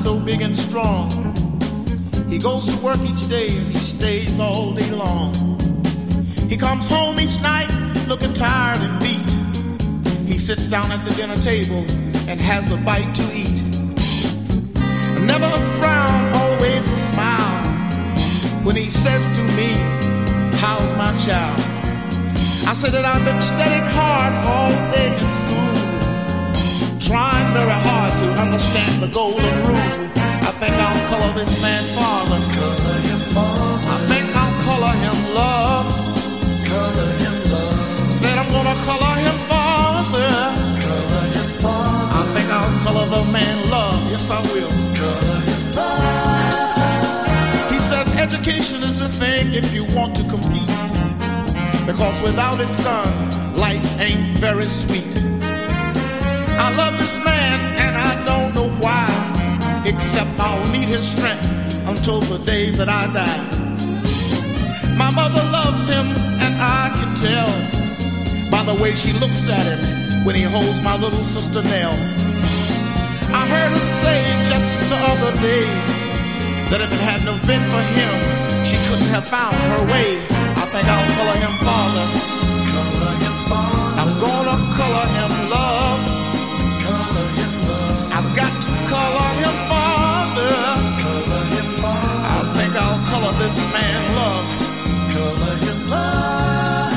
so big and strong. He goes to work each day and he stays all day long. He comes home each night looking tired and beat. He sits down at the dinner table and has a bite to eat. Never a frown, always a smile when he says to me, how's my child? I said that I've been studying hard all day in school, trying very hard to understand the golden rule. I think I'll color this man father. Color him father. I think I'll color him love. Color him love. Said I'm gonna color him father. Color him father. I think I'll color the man love. Yes, I will. Color him father. He says education is the thing if you want to compete, because without it, son, life ain't very sweet. I love this man and I don't know why, except I'll need his strength until the day that I die. My mother loves him and I can tell by the way she looks at him when he holds my little sister Nell. I heard her say just the other day that if it hadn't have been for him, she couldn't have found her way. I think I'll color him father. Color him father. I'm gonna color him love. Color him love. I've got to color him father. Color him father. I think I'll color this man love. Color him love.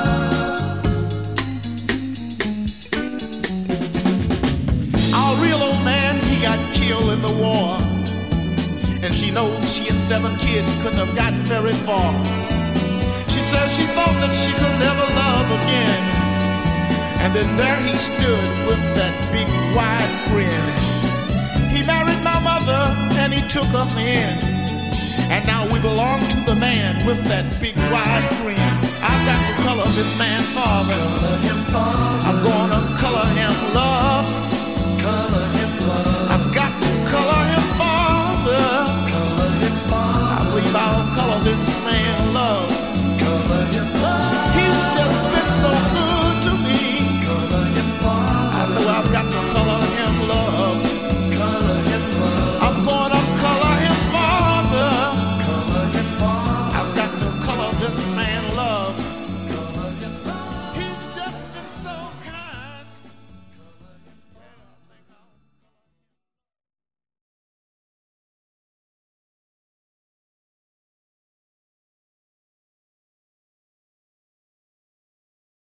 Our real old man, he got killed in the war, and she knows she and 7 kids couldn't have gotten very far. She says she thought that she could never love again, and then there he stood with that big wide grin. He married my mother and he took us in, and now we belong to the man with that big wide grin. I've got to color this man father. Color him